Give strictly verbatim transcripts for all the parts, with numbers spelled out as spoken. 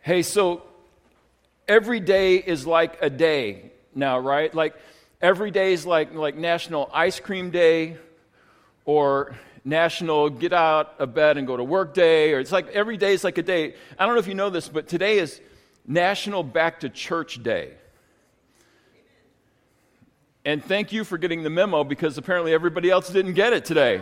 Hey, so every day is like a day now, right? Like every day is like like National Ice Cream Day or National Get Out of Bed and Go to Work Day, or it's like every day is like a day. I don't know if you know this, but today is National Back to Church Day. And thank you for getting the memo, because apparently everybody else didn't get it today.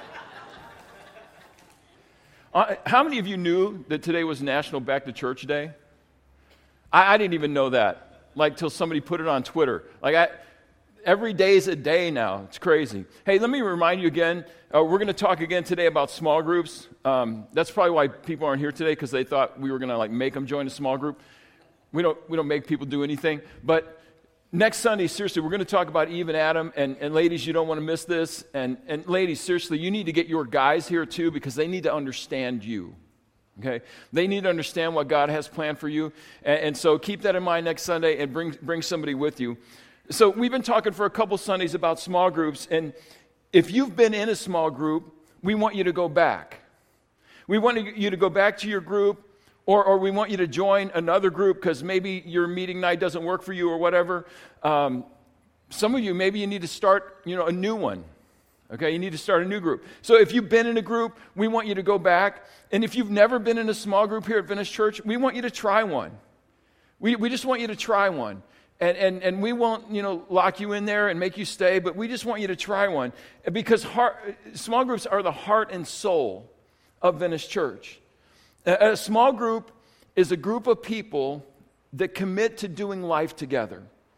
Uh, how many of you knew that today was National Back to Church Day? I, I didn't even know that, like, till somebody put it on Twitter. Like, I, every day is a day now. It's crazy. Hey, let me remind you again, uh, we're going to talk again today about small groups. Um, that's probably why people aren't here today, because they thought we were going to, like, make them join a small group. We don't, we don't make people do anything. But next Sunday, seriously, we're going to talk about Eve and Adam, and, and ladies, you don't want to miss this. And, and ladies, seriously, you need to get your guys here too, because they need to understand you, okay? They need to understand what God has planned for you. And, and so keep that in mind next Sunday, and bring, bring somebody with you. So we've been talking for a couple Sundays about small groups, and if you've been in a small group, we want you to go back. We want you to go back to your group, Or, or we want you to join another group because maybe your meeting night doesn't work for you or whatever. Um, some of you, maybe you need to start, you know, a new one. Okay, you need to start a new group. So if you've been in a group, we want you to go back. And if you've never been in a small group here at Venice Church, we want you to try one. We we just want you to try one. And, and, and we won't, you know, lock you in there and make you stay, but we just want you to try one. Because heart, small groups are the heart and soul of Venice Church. A small group is a group of people that commit to doing life together.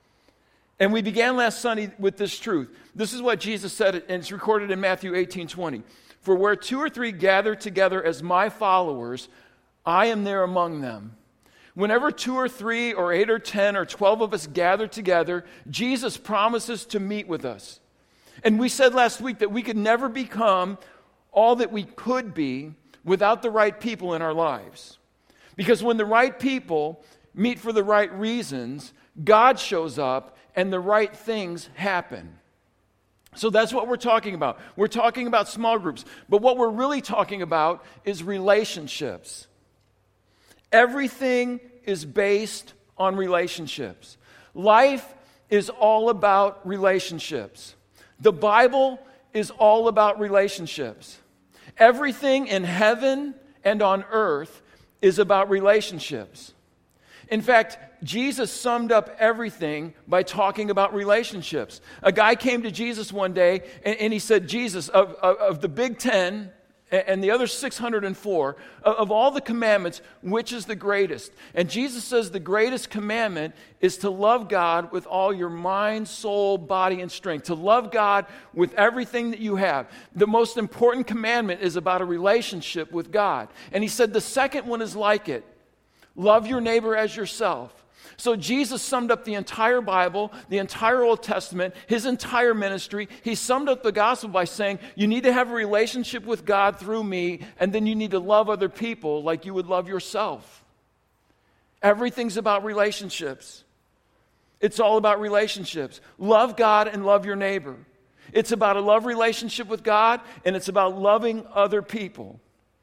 And we began last Sunday with this truth. This is what Jesus said, and it's recorded in Matthew eighteen twenty. For where two or three gather together as my followers, I am there among them. Whenever two or three or eight or ten or twelve of us gather together, Jesus promises to meet with us. And we said last week that we could never become all that we could be without the right people in our lives. Because when the right people meet for the right reasons, God shows up and the right things happen. So that's what we're talking about. We're talking about small groups. But what we're really talking about is relationships. Everything is based on relationships. Life is all about relationships. The Bible is all about relationships. Everything in heaven and on earth is about relationships. In fact, Jesus summed up everything by talking about relationships. A guy came to Jesus one day and, and he said, Jesus, of, of, of the big ten and the other six hundred four, of, of all the commandments, which is the greatest? And Jesus says the greatest commandment is to love God with all your mind, soul, body, and strength. To love God with everything that you have. The most important commandment is about a relationship with God. And he said the second one is like it. Love your neighbor as yourself. So Jesus summed up the entire Bible, the entire Old Testament, his entire ministry. He summed up the gospel by saying, you need to have a relationship with God through me, and then you need to love other people like you would love yourself. Everything's about relationships. It's all about relationships. Love God and love your neighbor. It's about a love relationship with God, and it's about loving other people.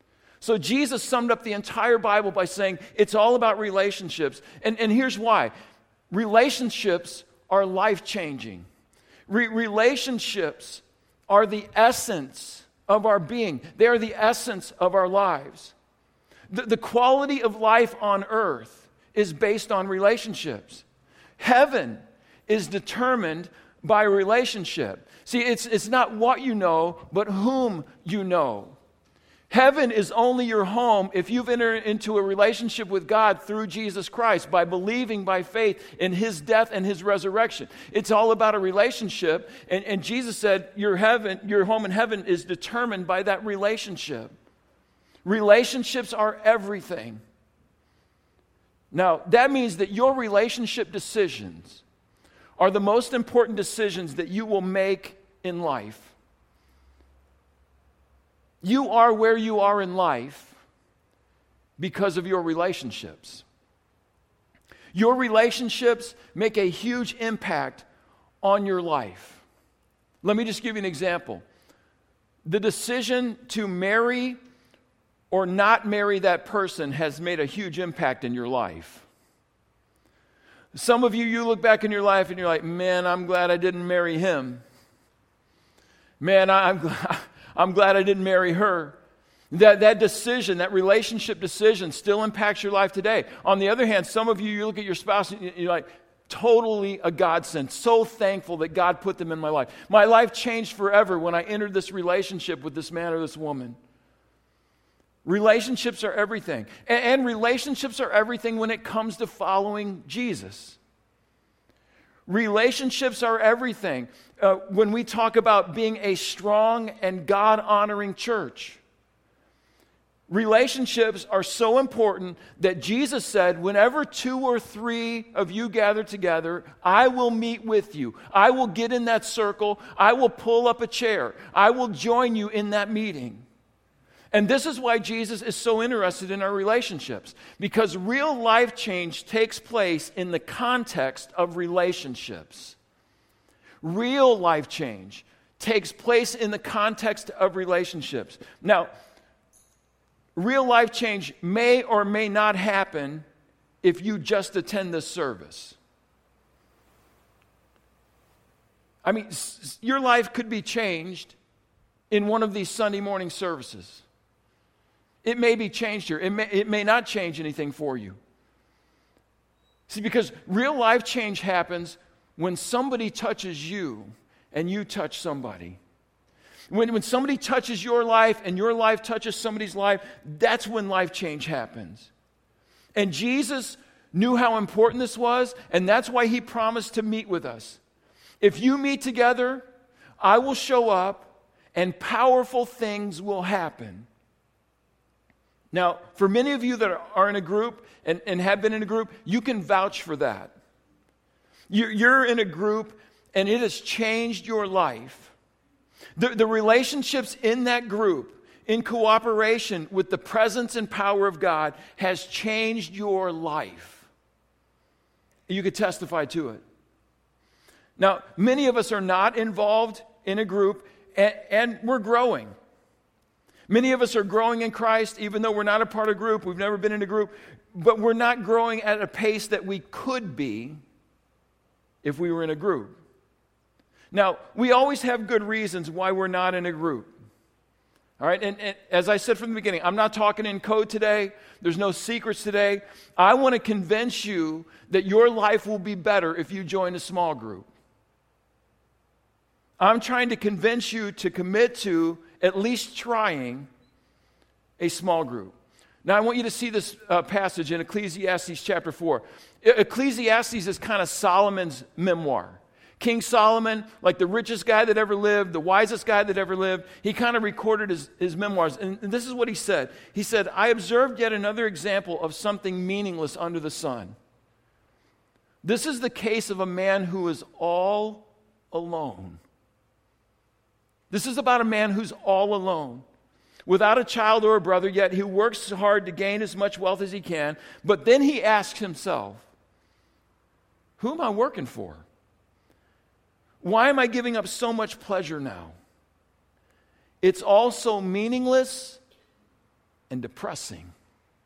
So Jesus summed up the entire Bible by saying it's all about relationships. And, and here's why. Relationships are life-changing. Re- relationships are the essence of our being. They are the essence of our lives. The, the quality of life on earth is based on relationships. Heaven is determined by a relationship. See, it's, it's not what you know, but whom you know. Heaven is only your home if you've entered into a relationship with God through Jesus Christ by believing by faith in his death and his resurrection. It's all about a relationship, and, and Jesus said your heaven, your home in heaven is determined by that relationship. Relationships are everything. Now, that means that your relationship decisions are the most important decisions that you will make in life. You are where you are in life because of your relationships. Your relationships make a huge impact on your life. Let me just give you an example. The decision to marry or not marry that person has made a huge impact in your life. Some of you, you look back in your life and you're like, man, I'm glad I didn't marry him. Man, I'm glad, I'm glad I didn't marry her. That, that decision, that relationship decision still impacts your life today. On the other hand, some of you, you look at your spouse and you're like, totally a godsend. So thankful that God put them in my life. My life changed forever when I entered this relationship with this man or this woman. Relationships are everything. And, and relationships are everything when it comes to following Jesus. Relationships are everything uh, when we talk about being a strong and God-honoring church. Relationships are so important that Jesus said, whenever two or three of you gather together, I will meet with you. I will get in that circle. I will pull up a chair. I will join you in that meeting. And this is why Jesus is so interested in our relationships, because real life change takes place in the context of relationships. Real life change takes place in the context of relationships. Now, real life change may or may not happen if you just attend this service. I mean, s- your life could be changed in one of these Sunday morning services. It may be changed here. It may, it may not change anything for you. See, because real life change happens when somebody touches you and you touch somebody. When, when somebody touches your life and your life touches somebody's life, that's when life change happens. And Jesus knew how important this was, and that's why he promised to meet with us. If you meet together, I will show up, and powerful things will happen. Now, for many of you that are in a group and, and have been in a group, you can vouch for that. You're, you're in a group, and it has changed your life. The, the relationships in that group, in cooperation with the presence and power of God, has changed your life. You could testify to it. Now, many of us are not involved in a group, and, and we're growing. Many of us are growing in Christ, even though we're not a part of a group, we've never been in a group, but we're not growing at a pace that we could be if we were in a group. Now, we always have good reasons why we're not in a group. All right, and, and as I said from the beginning, I'm not talking in code today. There's no secrets today. I want to convince you that your life will be better if you join a small group. I'm trying to convince you to commit to at least trying a small group. Now, I want you to see this uh, passage in Ecclesiastes chapter four. Ecclesiastes is kind of Solomon's memoir. King Solomon, like the richest guy that ever lived, the wisest guy that ever lived, he kind of recorded his, his memoirs. And, and this is what he said. He said, I observed yet another example of something meaningless under the sun. This is the case of a man who is all alone. This is about a man who's all alone, without a child or a brother, yet he works hard to gain as much wealth as he can. But then he asks himself, who am I working for? Why am I giving up so much pleasure now? It's all so meaningless and depressing.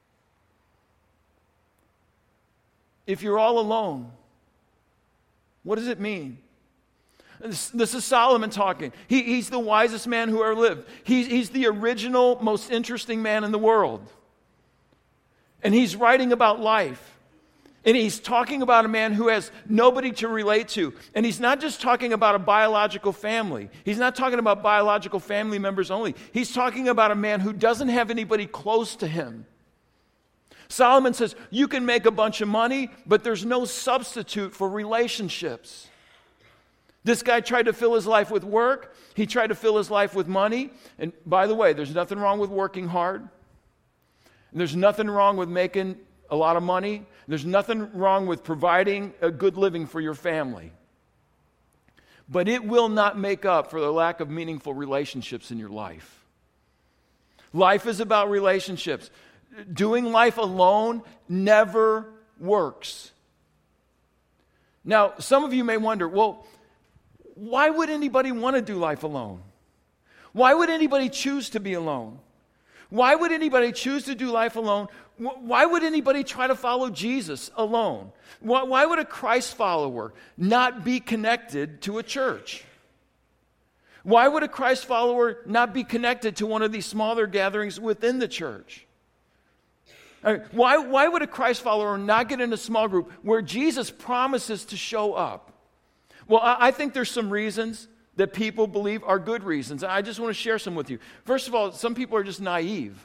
If you're all alone, what does it mean? This, this is Solomon talking. He, he's the wisest man who ever lived. He, he's the original, most interesting man in the world. And he's writing about life. And he's talking about a man who has nobody to relate to. And he's not just talking about a biological family. He's not talking about biological family members only. He's talking about a man who doesn't have anybody close to him. Solomon says, you can make a bunch of money, but there's no substitute for relationships. This guy tried to fill his life with work. He tried to fill his life with money. And by the way, there's nothing wrong with working hard. And there's nothing wrong with making a lot of money. There's nothing wrong with providing a good living for your family. But it will not make up for the lack of meaningful relationships in your life. Life is about relationships. Doing life alone never works. Now, some of you may wonder, well, why would anybody want to do life alone? Why would anybody choose to be alone? Why would anybody choose to do life alone? Why would anybody try to follow Jesus alone? Why, why would a Christ follower not be connected to a church? Why would a Christ follower not be connected to one of these smaller gatherings within the church? I mean, why, why would a Christ follower not get in a small group where Jesus promises to show up? Well, I, I think there's some reasons that people believe are good reasons. I just want to share some with you. First of all, some people are just naive.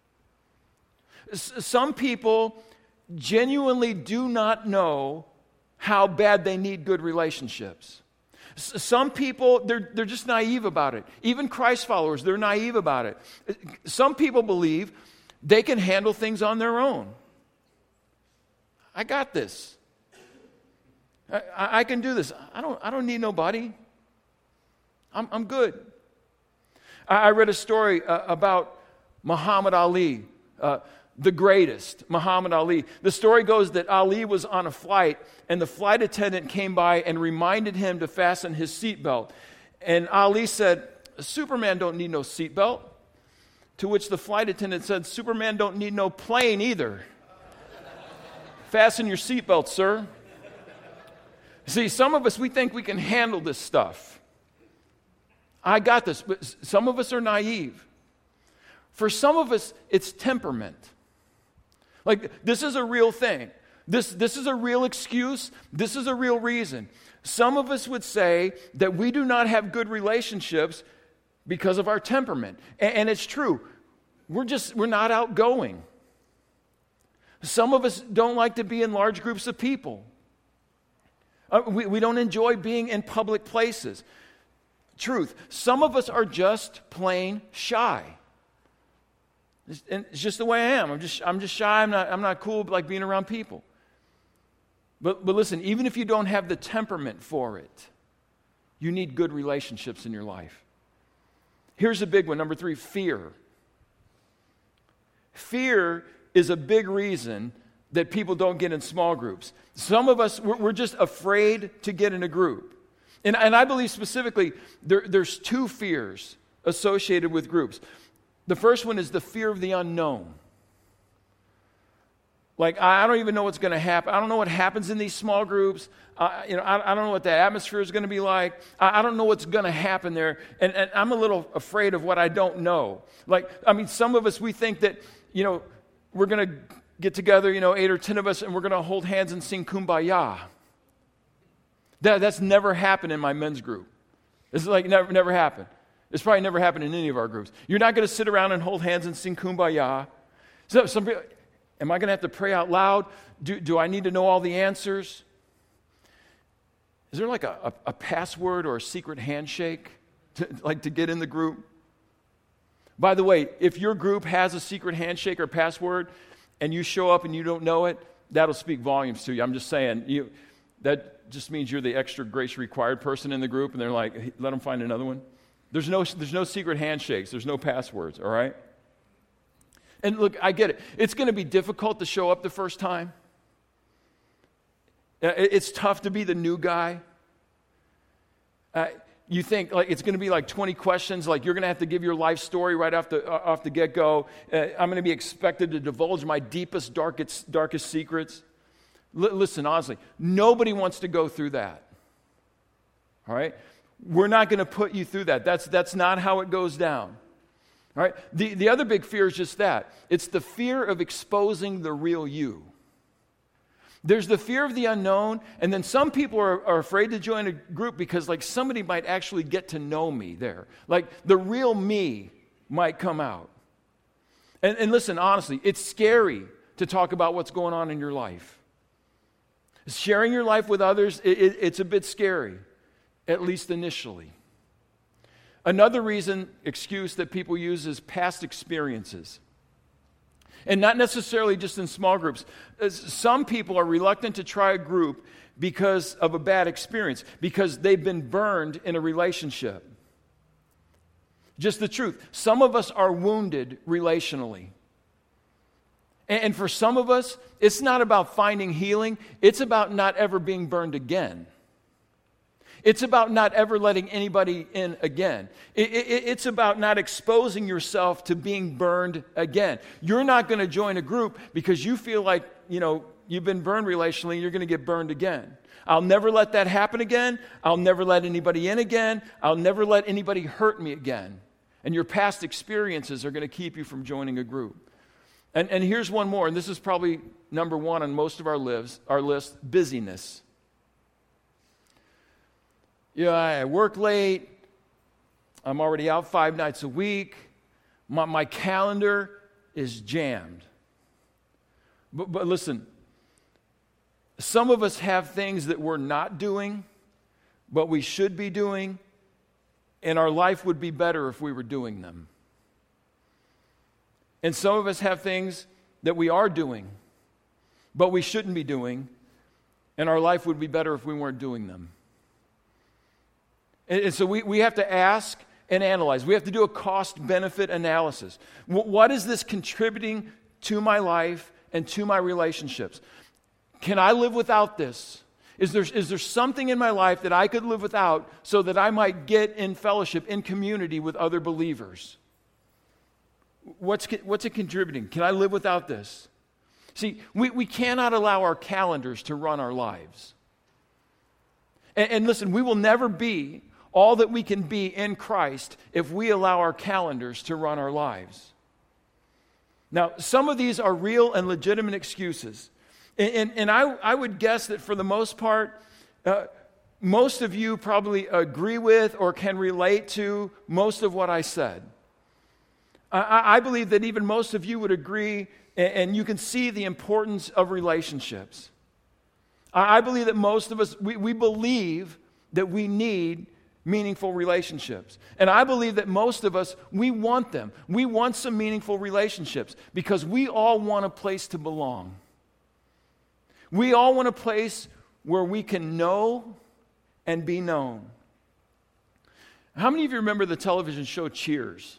S- some people genuinely do not know how bad they need good relationships. S- some people, they're, they're just naive about it. Even Christ followers, they're naive about it. Some people believe they can handle things on their own. I got this. I, I can do this. I don't, I don't need nobody. I'm, I'm good. I, I read a story uh, about Muhammad Ali, uh, the greatest, Muhammad Ali. The story goes that Ali was on a flight, and the flight attendant came by and reminded him to fasten his seatbelt. And Ali said, Superman don't need no seatbelt. To which the flight attendant said, Superman don't need no plane either. Fasten your seatbelt, sir. See, some of us, we think we can handle this stuff. I got this, but some of us are naive. For some of us, it's temperament. Like, this is a real thing. This, this is a real excuse. This is a real reason. Some of us would say that we do not have good relationships because of our temperament. And, and it's true. We're just, we're not outgoing. Some of us don't like to be in large groups of people. Uh, we, we don't enjoy being in public places. Truth. Some of us are just plain shy. It's, and it's just the way I am. I'm just, I'm just shy. I'm not, I'm not cool like being around people. But, but listen, even if you don't have the temperament for it, you need good relationships in your life. Here's a big one, number three, fear. Fear is a big reason that people don't get in small groups. Some of us, we're, we're just afraid to get in a group. And, and I believe specifically there, there's two fears associated with groups. The first one is the fear of the unknown. Like, I don't even know what's going to happen. I don't know what happens in these small groups. Uh, you know, I, I don't know what the atmosphere is going to be like. I, I don't know what's going to happen there. And, and I'm a little afraid of what I don't know. Like, I mean, some of us, we think that, you know, we're going to get together, you know, eight or ten of us, and we're going to hold hands and sing Kumbaya. That, that's never happened in my men's group. It's like never, never happened. It's probably never happened in any of our groups. You're not going to sit around and hold hands and sing Kumbaya. So some people, am I going to have to pray out loud? Do, do I need to know all the answers? Is there like a, a, a password or a secret handshake to, like to get in the group? By the way, if your group has a secret handshake or password and you show up and you don't know it, that'll speak volumes to you. I'm just saying, you, that just means you're the extra grace required person in the group, and they're like, hey, let them find another one. There's no, there's no secret handshakes. There's no passwords, all right? And look, I get it. It's going to be difficult to show up the first time. It's tough to be the new guy. Uh, you think like it's going to be like twenty questions, like you're going to have to give your life story right off the, uh, off the get-go. Uh, I'm going to be expected to divulge my deepest, darkest, darkest secrets. L- listen, honestly, nobody wants to go through that. All right? We're not going to put you through that. That's, that's not how it goes down. All right? The, the other big fear is just that. It's the fear of exposing the real you. There's the fear of the unknown, and then some people are, are afraid to join a group because like somebody might actually get to know me there. Like the real me might come out. And, and listen, honestly, it's scary to talk about what's going on in your life. Sharing your life with others, it, it, it's a bit scary, at least initially. Another reason, excuse that people use is past experiences. And not necessarily just in small groups. Some people are reluctant to try a group because of a bad experience, because they've been burned in a relationship. Just the truth. Some of us are wounded relationally. And for some of us, it's not about finding healing. It's about not ever being burned again. It's about not ever letting anybody in again. It, it, it's about not exposing yourself to being burned again. You're not going to join a group because you feel like, you know, you've been burned relationally, and you're going to get burned again. I'll never let that happen again. I'll never let anybody in again. I'll never let anybody hurt me again. And your past experiences are going to keep you from joining a group. And, and here's one more, and this is probably number one on most of our lives, our list, busyness. You know, I work late. I'm already out five nights a week. My, my calendar is jammed. But, but listen, some of us have things that we're not doing, but we should be doing, and our life would be better if we were doing them. And some of us have things that we are doing, but we shouldn't be doing, and our life would be better if we weren't doing them. And, and so we, we have to ask and analyze. We have to do a cost-benefit analysis. W- what is this contributing to my life and to my relationships? Can I live without this? Is there, is there something in my life that I could live without so that I might get in fellowship, in community with other believers? What's, what's it contributing? Can I live without this? See, we, we cannot allow our calendars to run our lives. And, and listen, we will never be all that we can be in Christ if we allow our calendars to run our lives. Now, some of these are real and legitimate excuses. And, and, and I, I would guess that for the most part, uh, most of you probably agree with or can relate to most of what I said. I, I believe that even most of you would agree, and, and you can see the importance of relationships. I, I believe that most of us, we, we believe that we need meaningful relationships. And I believe that most of us, we want them. We want some meaningful relationships because we all want a place to belong. We all want a place where we can know and be known. How many of you remember the television show Cheers?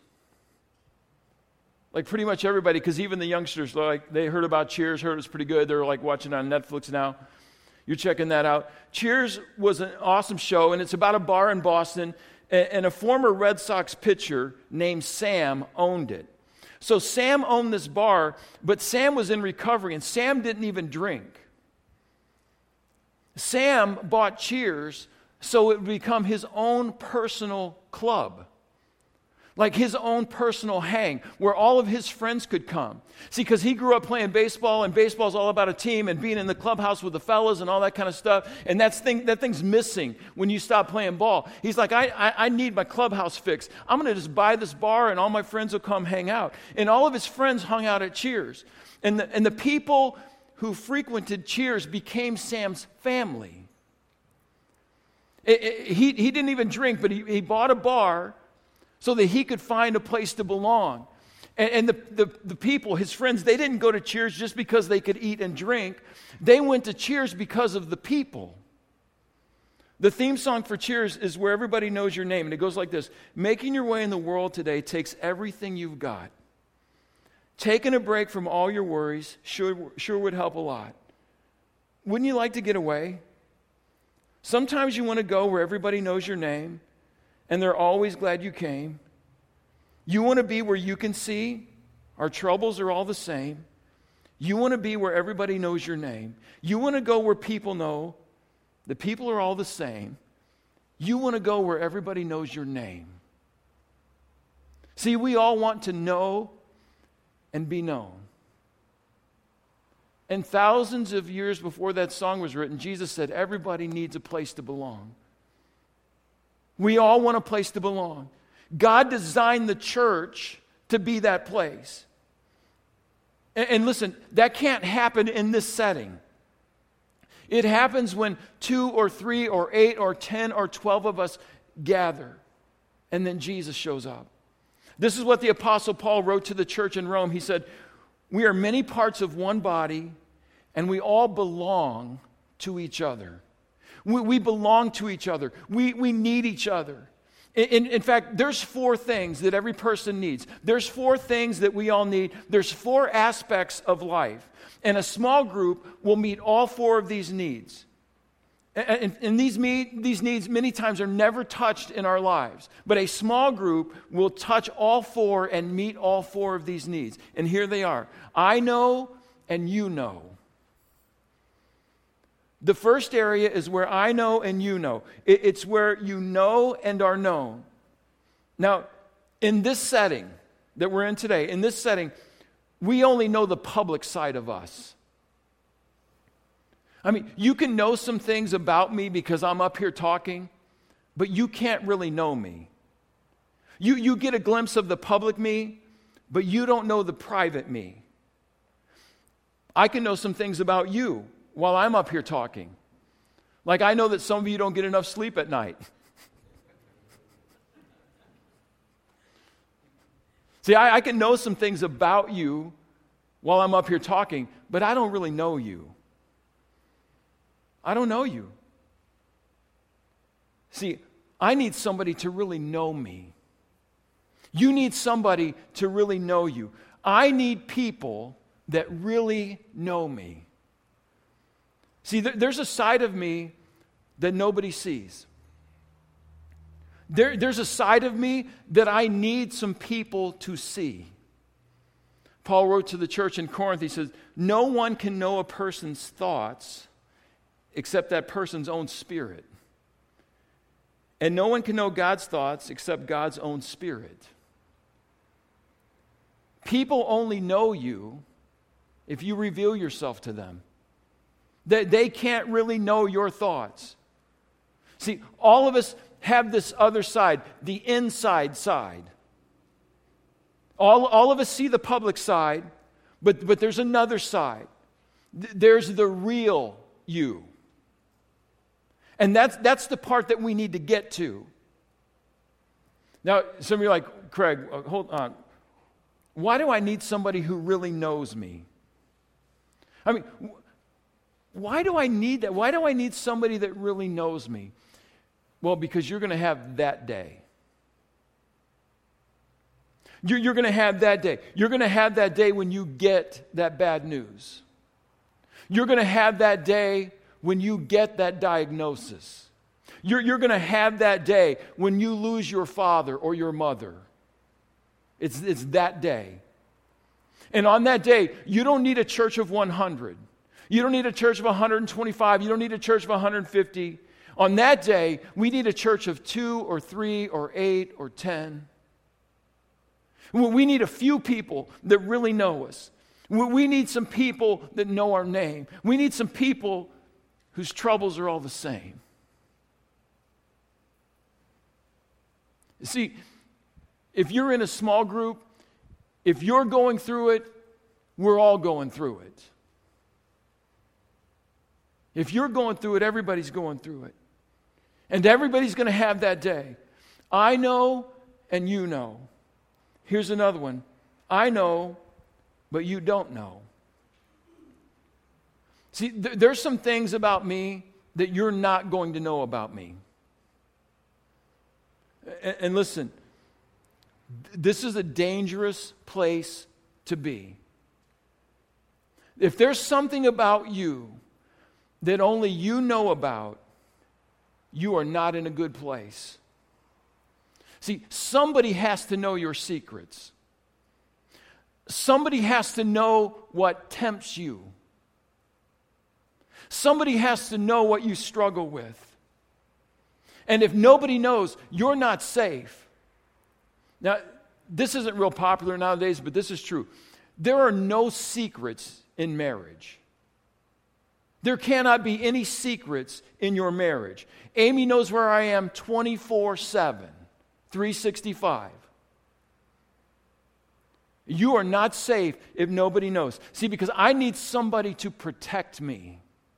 Like pretty much everybody, because even the youngsters, like they heard about Cheers, heard it was pretty good. They're like watching it on Netflix now. You're checking that out. Cheers was an awesome show, and it's about a bar in Boston, and a former Red Sox pitcher named Sam owned it. So Sam owned this bar, but Sam was in recovery, and Sam didn't even drink. Sam bought Cheers so it would become his own personal club. Like his own personal hang, where all of his friends could come. See, because he grew up playing baseball, and baseball's all about a team and being in the clubhouse with the fellas and all that kind of stuff. And that's thing, that thing's missing when you stop playing ball. He's like, I, I, I need my clubhouse fixed. I'm going to just buy this bar, and all my friends will come hang out. And all of his friends hung out at Cheers. And the, and the people who frequented Cheers became Sam's family. It, it, he, he didn't even drink, but he, he bought a bar so that he could find a place to belong. And, and the, the, the people, his friends, they didn't go to Cheers just because they could eat and drink. They went to Cheers because of the people. The theme song for Cheers is Where Everybody Knows Your Name. And it goes like this: making your way in the world today takes everything you've got. Taking a break from all your worries sure, sure would help a lot. Wouldn't you like to get away? Sometimes you want to go where everybody knows your name, and they're always glad you came. You want to be where you can see our troubles are all the same. You want to be where everybody knows your name. You want to go where people know the people are all the same. You want to go where everybody knows your name. See, we all want to know and be known. And thousands of years before that song was written, Jesus said everybody needs a place to belong. We all want a place to belong. God designed the church to be that place. And, and listen, that can't happen in this setting. It happens when two or three or eight or ten or twelve of us gather, and then Jesus shows up. This is what the Apostle Paul wrote to the church in Rome. He said, we are many parts of one body, and we all belong to each other. We, we belong to each other. We, we need each other. In, in, in fact, there's four things that every person needs. There's four things that we all need. There's four aspects of life. And a small group will meet all four of these needs. And, and these, me, these needs many times are never touched in our lives. But a small group will touch all four and meet all four of these needs. And here they are. I know and you know. The first area is where I know and you know. It, it's where you know and are known. Now, in this setting that we're in today, in this setting, we only know the public side of us. I mean, you can know some things about me because I'm up here talking, but you can't really know me. You, you get a glimpse of the public me, but you don't know the private me. I can know some things about you while I'm up here talking. Like I know that some of you don't get enough sleep at night. See, I, I can know some things about you while I'm up here talking, but I don't really know you. I don't know you. See, I need somebody to really know me. You need somebody to really know you. I need people that really know me. See, there, there's a side of me that nobody sees. There, there's a side of me that I need some people to see. Paul wrote to the church in Corinth, he says, no one can know a person's thoughts except that person's own spirit. And no one can know God's thoughts except God's own spirit. People only know you if you reveal yourself to them. They, they can't really know your thoughts. See, all of us have this other side, the inside side. All, all of us see the public side, but, but there's another side. There's the real you. And that's, that's the part that we need to get to. Now, some of you are like, Craig, hold on. Why do I need somebody who really knows me? I mean, why do I need that? Why do I need somebody that really knows me? Well, because you're going to have that day. You're, you're going to have that day. You're going to have that day when you get that bad news. You're going to have that day when you get that diagnosis. You're, you're going to have that day when you lose your father or your mother. It's, it's that day. And on that day, you don't need a church of one hundred. You don't need a church of one hundred twenty-five. You don't need a church of one hundred fifty. On that day, we need a church of two or three or eight or ten. We need a few people that really know us. We need some people that know our name. We need some people whose troubles are all the same. See, if you're in a small group, if you're going through it, we're all going through it. If you're going through it, everybody's going through it. And everybody's going to have that day. I know and you know. Here's another one. I know, but you don't know. See, th- there's some things about me that you're not going to know about me. And, and listen, th- this is a dangerous place to be. If there's something about you that only you know about, you are not in a good place. See, somebody has to know your secrets. Somebody has to know what tempts you. Somebody has to know what you struggle with. And if nobody knows, you're not safe. Now, this isn't real popular nowadays, but this is true. There are no secrets in marriage. There cannot be any secrets in your marriage. Amy knows where I am twenty-four seven, three sixty-five. You are not safe if nobody knows. See, because I need somebody to protect me.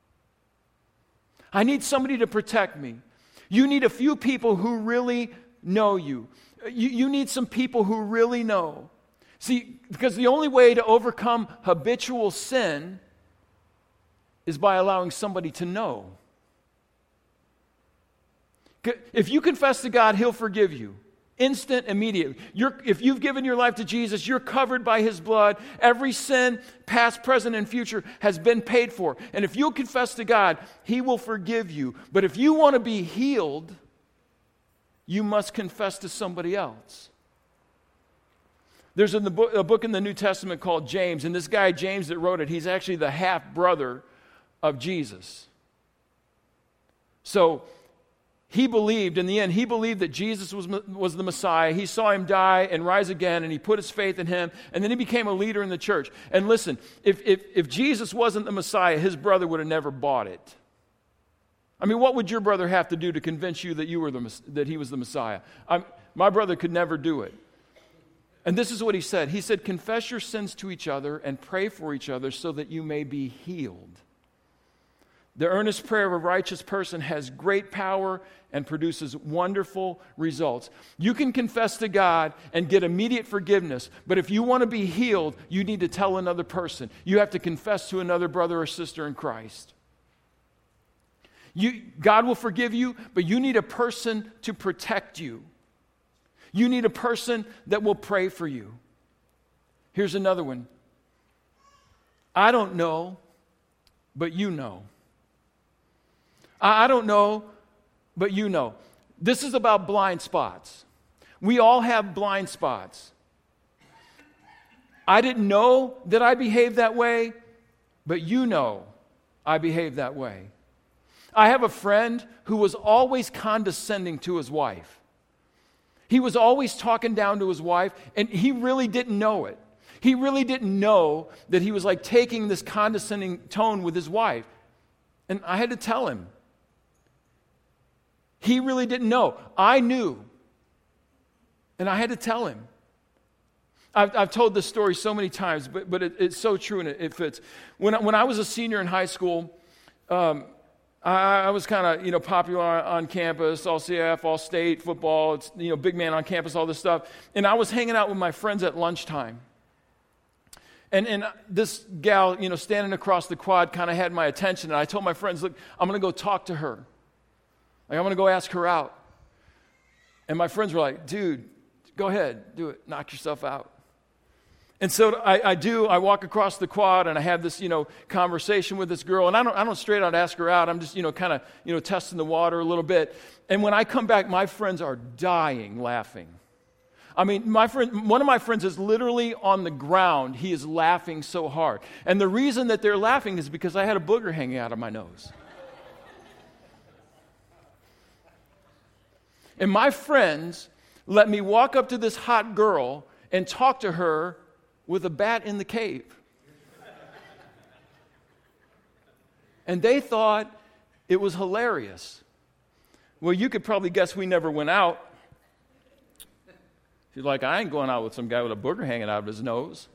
I need somebody to protect me. You need a few people who really know you. You, you need some people who really know. See, because the only way to overcome habitual sin is by allowing somebody to know. If you confess to God, He'll forgive you. Instant, immediate. You're, if you've given your life to Jesus, you're covered by his blood. Every sin, past, present, and future, has been paid for. And if you'll confess to God, he will forgive you. But if you want to be healed, you must confess to somebody else. There's a book, a book in the New Testament called James, and this guy, James, that wrote it, he's actually the half-brother of Jesus. So, he believed, in the end, he believed that Jesus was, was the Messiah. He saw him die and rise again, and he put his faith in him, and then he became a leader in the church. And listen, if, if, if Jesus wasn't the Messiah, his brother would have never bought it. I mean, what would your brother have to do to convince you that, you were the, that he was the Messiah? I'm, my brother could never do it. And this is what he said. He said, confess your sins to each other and pray for each other so that you may be healed. The earnest prayer of a righteous person has great power and produces wonderful results. You can confess to God and get immediate forgiveness, but if you want to be healed, you need to tell another person. You have to confess to another brother or sister in Christ. You, God will forgive you, but you need a person to protect you. You need a person that will pray for you. Here's another one. I don't know, but you know. I don't know, but you know. This is about blind spots. We all have blind spots. I didn't know that I behaved that way, but you know I behaved that way. I have a friend who was always condescending to his wife. He was always talking down to his wife, and he really didn't know it. He really didn't know that he was like taking this condescending tone with his wife. And I had to tell him. He really didn't know. I knew. And I had to tell him. I've, I've told this story so many times, but, but it, it's so true and it, it fits. When, when I was a senior in high school, um, I, I was kind of, you know, popular on, on campus, all C I F, all state, football, it's, you know, big man on campus, all this stuff. And I was hanging out with my friends at lunchtime. And, and this gal, you know, standing across the quad kind of had my attention. And I told my friends, look, I'm going to go talk to her. Like, I'm going to go ask her out. And my friends were like, dude, go ahead, do it. Knock yourself out. And so I, I do. I walk across the quad, and I have this, you know, conversation with this girl. And I don't, I don't straight out ask her out. I'm just, you know, kind of, you know, testing the water a little bit. And when I come back, my friends are dying laughing. I mean, my friend, one of my friends is literally on the ground. He is laughing so hard. And the reason that they're laughing is because I had a booger hanging out of my nose. And my friends let me walk up to this hot girl and talk to her with a bat in the cave. And they thought it was hilarious. Well, you could probably guess we never went out. She's like, I ain't going out with some guy with a booger hanging out of his nose.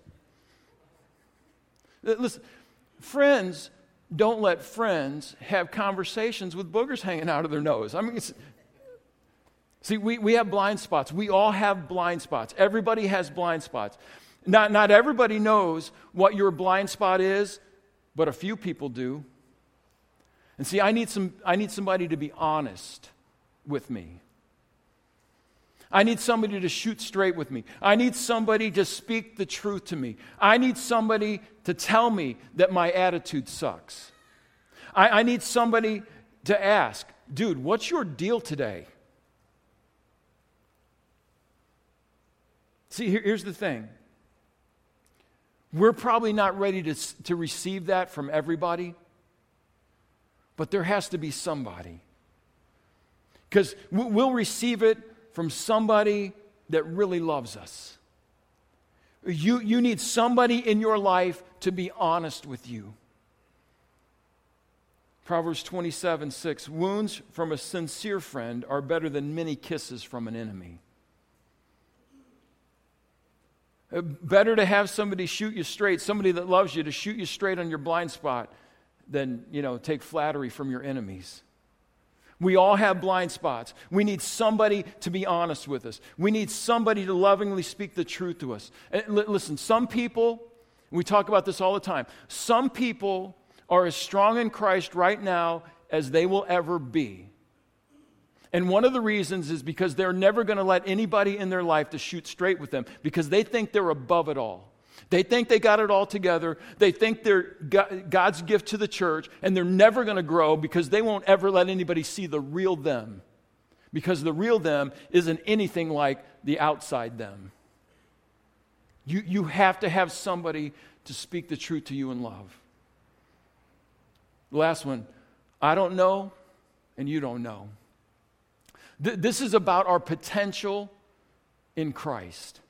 Listen, friends don't let friends have conversations with boogers hanging out of their nose. I mean, it's... See, we, we have blind spots. We all have blind spots. Everybody has blind spots. Not, not everybody knows what your blind spot is, but a few people do. And see, I need some, I need somebody to be honest with me. I need somebody to shoot straight with me. I need somebody to speak the truth to me. I need somebody to tell me that my attitude sucks. I, I need somebody to ask, dude, what's your deal today? See, here, here's the thing. We're probably not ready to, to receive that from everybody, but there has to be somebody. Because we'll receive it from somebody that really loves us. You, you need somebody in your life to be honest with you. Proverbs twenty-seven six, wounds from a sincere friend are better than many kisses from an enemy. Better to have somebody shoot you straight, somebody that loves you to shoot you straight on your blind spot than, you know, take flattery from your enemies. We all have blind spots. We need somebody to be honest with us. We need somebody to lovingly speak the truth to us. And listen, some people, we talk about this all the time, some people are as strong in Christ right now as they will ever be. And one of the reasons is because they're never going to let anybody in their life to shoot straight with them because they think they're above it all. They think they got it all together. They think they're God's gift to the church, and they're never going to grow because they won't ever let anybody see the real them. Because the real them isn't anything like the outside them. You, you have to have somebody to speak the truth to you in love. The last one, I don't know, and you don't know. Th- this is about our potential in Christ.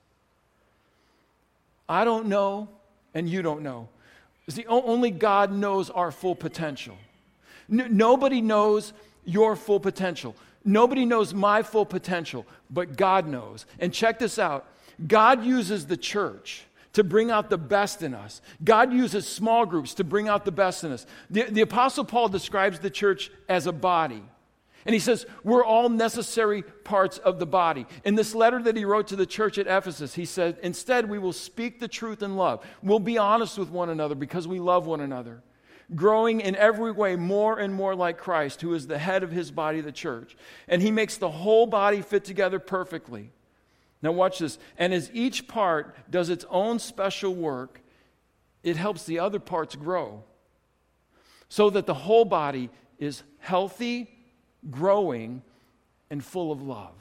I don't know, and you don't know. See, only God knows our full potential. N- nobody knows your full potential. Nobody knows my full potential, but God knows. And check this out. God uses the church to bring out the best in us. God uses small groups to bring out the best in us. The, the Apostle Paul describes the church as a body. And he says, we're all necessary parts of the body. In this letter that he wrote to the church at Ephesus, he said, instead, we will speak the truth in love. We'll be honest with one another because we love one another, growing in every way more and more like Christ, who is the head of his body, the church. And he makes the whole body fit together perfectly. Now watch this. And as each part does its own special work, it helps the other parts grow so that the whole body is healthy, growing, and full of love.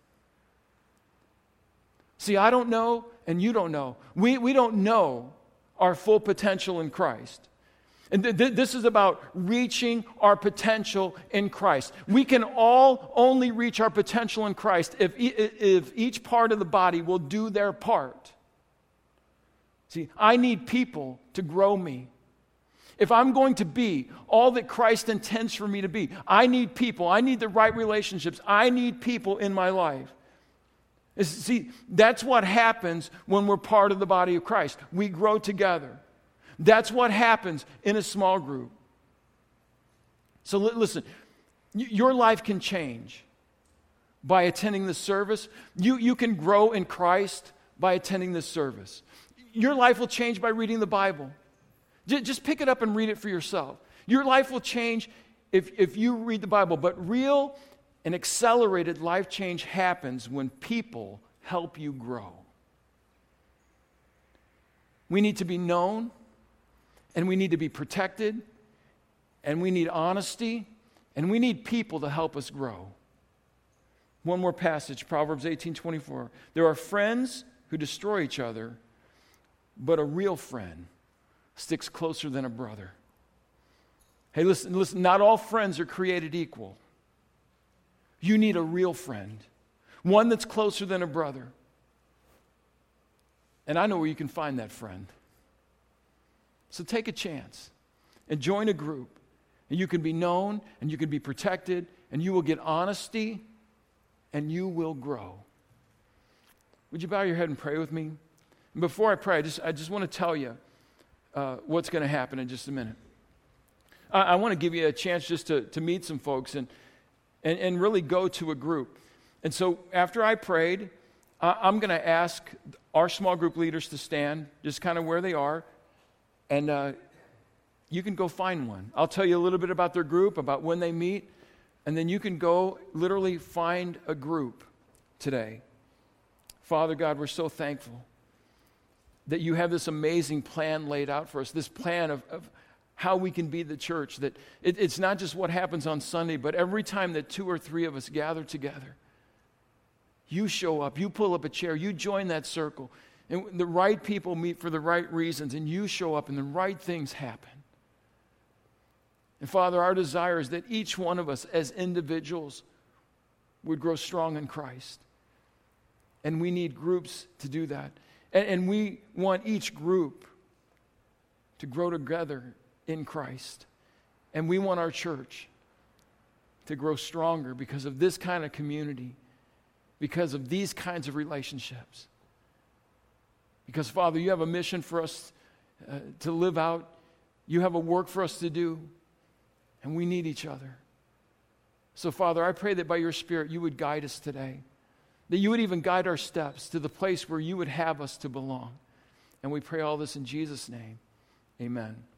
See, I don't know, and you don't know. We, we don't know our full potential in Christ. And th- th- this is about reaching our potential in Christ. We can all only reach our potential in Christ if, e- if each part of the body will do their part. See, I need people to grow me. If I'm going to be all that Christ intends for me to be, I need people. I need the right relationships. I need people in my life. See, that's what happens when we're part of the body of Christ. We grow together. That's what happens in a small group. So li- listen, y- your life can change by attending this service. You, you can grow in Christ by attending this service. Your life will change by reading the Bible. Just pick it up and read it for yourself. Your life will change if, if you read the Bible, but real and accelerated life change happens when people help you grow. We need to be known, and we need to be protected, and we need honesty, and we need people to help us grow. One more passage, Proverbs eighteen twenty-four. There are friends who destroy each other, but a real friend sticks closer than a brother. Hey, listen, listen, not all friends are created equal. You need a real friend, one that's closer than a brother. And I know where you can find that friend. So take a chance and join a group, and you can be known, and you can be protected, and you will get honesty, and you will grow. Would you bow your head and pray with me? And before I pray, I just, I just want to tell you Uh, what's going to happen in just a minute. I, I want to give you a chance just to, to meet some folks and, and, and really go to a group. And so after I prayed, I, I'm going to ask our small group leaders to stand just kind of where they are, and uh, you can go find one. I'll tell you a little bit about their group, about when they meet, and then you can go literally find a group today. Father God, we're so thankful that you have this amazing plan laid out for us, this plan of, of how we can be the church, that it, it's not just what happens on Sunday, but every time that two or three of us gather together, you show up, you pull up a chair, you join that circle, and the right people meet for the right reasons, and you show up, and the right things happen. And Father, our desire is that each one of us as individuals would grow strong in Christ. And we need groups to do that. And, and we want each group to grow together in Christ. And we want our church to grow stronger because of this kind of community, because of these kinds of relationships. Because, Father, you have a mission for us uh, to live out. You have a work for us to do, and we need each other. So, Father, I pray that by your Spirit you would guide us today, that you would even guide our steps to the place where you would have us to belong. And we pray all this in Jesus' name. Amen.